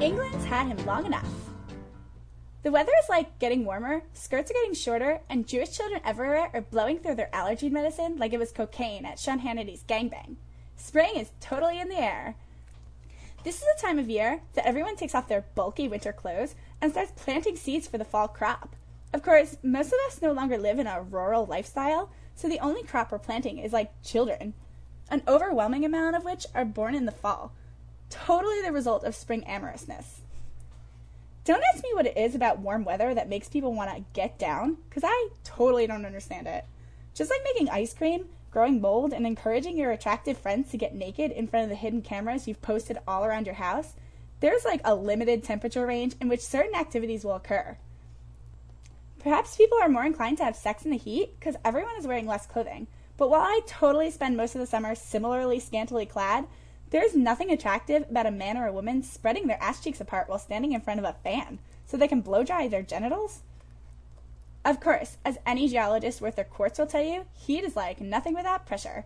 England's had him long enough. The weather is like getting warmer, skirts are getting shorter, and Jewish children everywhere are blowing through their allergy medicine like it was cocaine at Sean Hannity's gangbang. Spring is totally in the air. This is the time of year that everyone takes off their bulky winter clothes and starts planting seeds for the fall crop. Of course, most of us no longer live in a rural lifestyle, so the only crop we're planting is like children, an overwhelming amount of which are born in the fall. Totally the result of spring amorousness. Don't ask me what it is about warm weather that makes people want to get down, because I totally don't understand it. Just like making ice cream, growing mold, and encouraging your attractive friends to get naked in front of the hidden cameras you've posted all around your house, there's like a limited temperature range in which certain activities will occur. Perhaps people are more inclined to have sex in the heat because everyone is wearing less clothing, but while I totally spend most of the summer similarly scantily clad, there's nothing attractive about a man or a woman spreading their ass cheeks apart while standing in front of a fan so they can blow dry their genitals. Of course, as any geologist worth their quartz will tell you, heat is like nothing without pressure.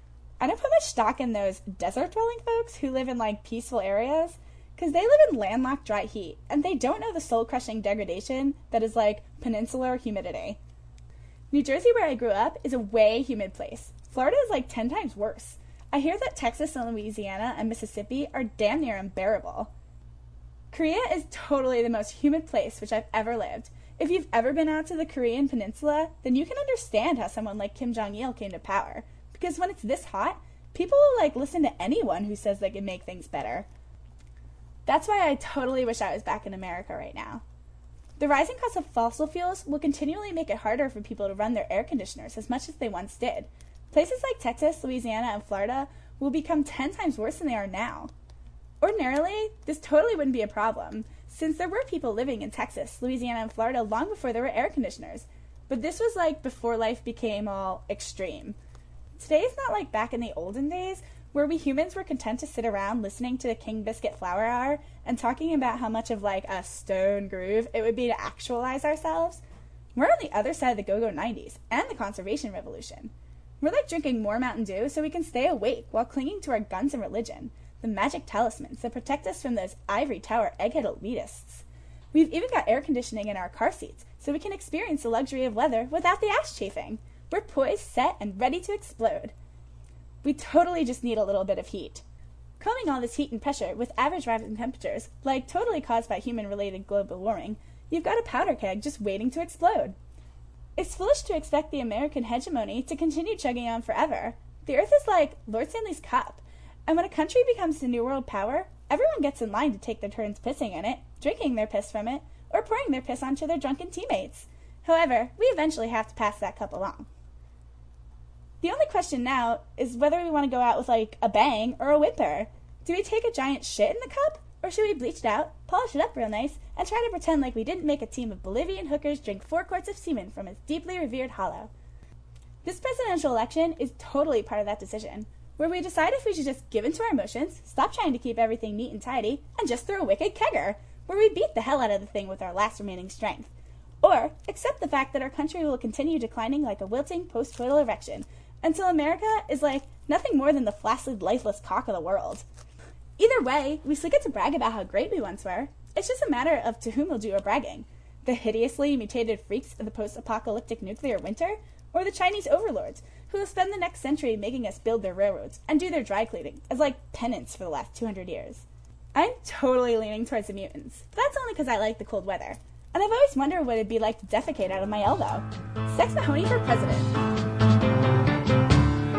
I don't put much stock in those desert-dwelling folks who live in like peaceful areas, because they live in landlocked dry heat, and they don't know the soul-crushing degradation that is like peninsular humidity. New Jersey, where I grew up, is a way humid place. Florida is like 10 times worse. I hear that Texas and Louisiana and Mississippi are damn near unbearable. Korea is totally the most humid place which I've ever lived. If you've ever been out to the Korean peninsula, then you can understand how someone like Kim Jong-il came to power. Because when it's this hot, people will like listen to anyone who says they can make things better. That's why I totally wish I was back in America right now. The rising cost of fossil fuels will continually make it harder for people to run their air conditioners as much as they once did. Places like Texas, Louisiana, and Florida will become 10 times worse than they are now. Ordinarily, this totally wouldn't be a problem, since there were people living in Texas, Louisiana, and Florida long before there were air conditioners. But this was like before life became all extreme. Today is not like back in the olden days, where we humans were content to sit around listening to the King Biscuit Flower Hour and talking about how much of like a stone groove it would be to actualize ourselves. We're on the other side of the go-go 90s and the conservation revolution. We're like drinking more Mountain Dew so we can stay awake while clinging to our guns and religion, the magic talismans that protect us from those ivory tower egghead elitists. We've even got air conditioning in our car seats so we can experience the luxury of weather without the ass chafing. We're poised, set, and ready to explode. We totally just need a little bit of heat. Combing all this heat and pressure with average rising temperatures, like totally caused by human-related global warming, you've got a powder keg just waiting to explode. It's foolish to expect the American hegemony to continue chugging on forever. The Earth is like Lord Stanley's cup, and when a country becomes the new world power, everyone gets in line to take their turns pissing in it, drinking their piss from it, or pouring their piss onto their drunken teammates. However, we eventually have to pass that cup along. The only question now is whether we want to go out with like a bang or a whimper. Do we take a giant shit in the cup? Or should we bleach it out, polish it up real nice, and try to pretend like we didn't make a team of Bolivian hookers drink 4 quarts of semen from its deeply revered hollow? This presidential election is totally part of that decision, where we decide if we should just give in to our emotions, stop trying to keep everything neat and tidy, and just throw a wicked kegger, where we beat the hell out of the thing with our last remaining strength. Or accept the fact that our country will continue declining like a wilting post-coital erection, until America is like nothing more than the flaccid, lifeless cock of the world. Either way, we still get to brag about how great we once were. It's just a matter of to whom we'll do our bragging. The hideously mutated freaks of the post-apocalyptic nuclear winter, or the Chinese overlords, who will spend the next century making us build their railroads and do their dry cleaning as like penance for the last 200 years. I'm totally leaning towards the mutants, but that's only because I like the cold weather. And I've always wondered what it'd be like to defecate out of my elbow. Sex Mahoney for president.